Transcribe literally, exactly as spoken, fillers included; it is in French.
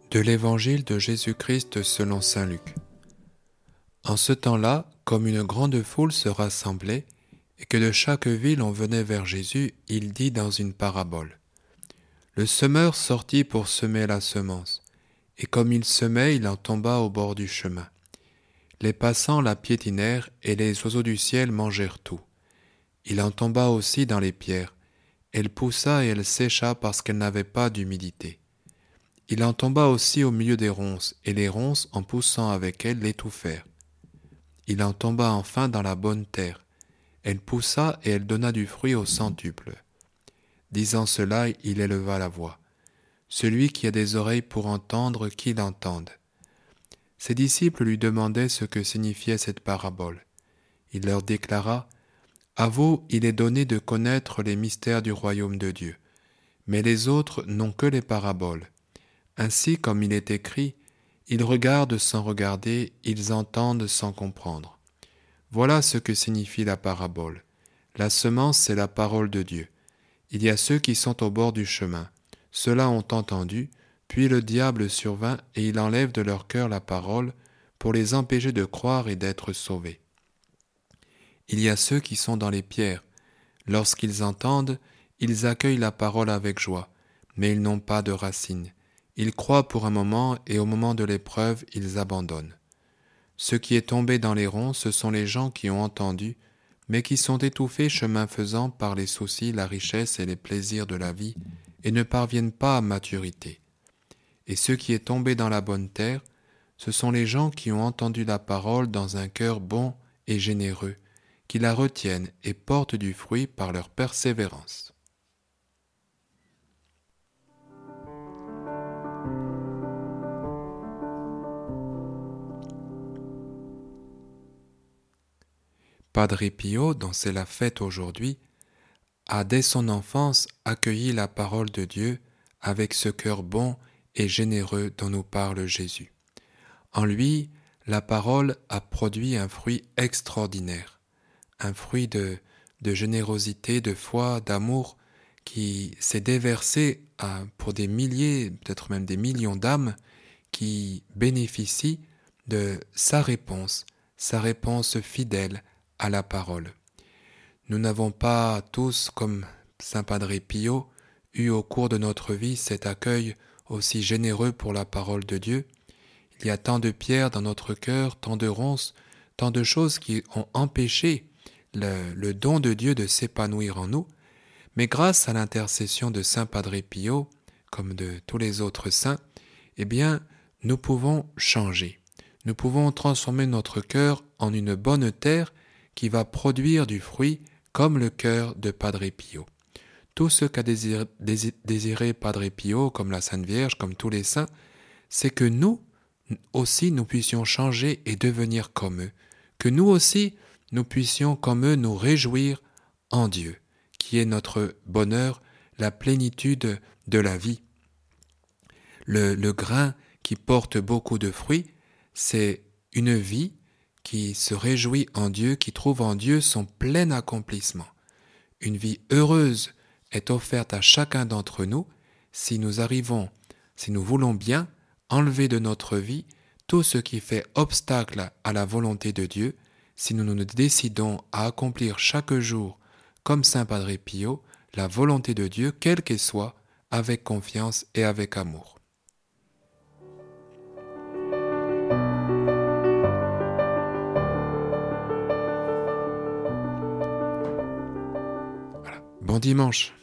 De l'Évangile de Jésus-Christ selon saint Luc. En ce temps-là, comme une grande foule se rassemblait, et que de chaque ville on venait vers Jésus, il dit dans une parabole. Le semeur sortit pour semer la semence, et comme il semait, il en tomba au bord du chemin. Les passants la piétinèrent, et les oiseaux du ciel mangèrent tout. Il en tomba aussi dans les pierres. Elle poussa et elle sécha parce qu'elle n'avait pas d'humidité. Il en tomba aussi au milieu des ronces, et les ronces, en poussant avec elle, l'étouffèrent. Il en tomba enfin dans la bonne terre. Elle poussa et elle donna du fruit au centuple. Disant cela, il éleva la voix. Celui qui a des oreilles pour entendre, qu'il entende. Ses disciples lui demandaient ce que signifiait cette parabole. Il leur déclara, « À vous, il est donné de connaître les mystères du royaume de Dieu, mais les autres n'ont que les paraboles. Ainsi, comme il est écrit, ils regardent sans regarder, ils entendent sans comprendre. Voilà ce que signifie la parabole. La semence, c'est la parole de Dieu. Il y a ceux qui sont au bord du chemin. Ceux-là ont entendu, puis le diable survint et il enlève de leur cœur la parole pour les empêcher de croire et d'être sauvés. Il y a ceux qui sont dans les pierres. Lorsqu'ils entendent, ils accueillent la parole avec joie, mais ils n'ont pas de racines. Ils croient pour un moment et au moment de l'épreuve, ils abandonnent. Ce qui est tombé dans les ronces, ce sont les gens qui ont entendu, mais qui sont étouffés chemin faisant par les soucis, la richesse et les plaisirs de la vie, et ne parviennent pas à maturité. Et ce qui est tombé dans la bonne terre, ce sont les gens qui ont entendu la parole dans un cœur bon et généreux, qui la retiennent et portent du fruit par leur persévérance. Padre Pio, dont c'est la fête aujourd'hui, a dès son enfance accueilli la parole de Dieu avec ce cœur bon et généreux dont nous parle Jésus. En lui, la parole a produit un fruit extraordinaire, un fruit de, de générosité, de foi, d'amour qui s'est déversé à, pour des milliers, peut-être même des millions d'âmes qui bénéficient de sa réponse, sa réponse fidèle à la parole. Nous n'avons pas tous, comme Saint Padre Pio, eu au cours de notre vie cet accueil aussi généreux pour la parole de Dieu. Il y a tant de pierres dans notre cœur, tant de ronces, tant de choses qui ont empêché le, le don de Dieu de s'épanouir en nous. Mais grâce à l'intercession de Saint Padre Pio, comme de tous les autres saints, eh bien, nous pouvons changer. Nous pouvons transformer notre cœur en une bonne terre qui va produire du fruit comme le cœur de Padre Pio. Tout ce qu'a désiré, désiré Padre Pio, comme la Sainte Vierge, comme tous les saints, c'est que nous aussi nous puissions changer et devenir comme eux, que nous aussi nous puissions comme eux nous réjouir en Dieu, qui est notre bonheur, la plénitude de la vie. Le, le grain qui porte beaucoup de fruits, c'est une vie qui se réjouit en Dieu, qui trouve en Dieu son plein accomplissement. Une vie heureuse est offerte à chacun d'entre nous si nous arrivons, si nous voulons bien enlever de notre vie tout ce qui fait obstacle à la volonté de Dieu, si nous nous décidons à accomplir chaque jour, comme Saint Padre Pio, la volonté de Dieu, quelle qu'elle soit, avec confiance et avec amour. Bon dimanche.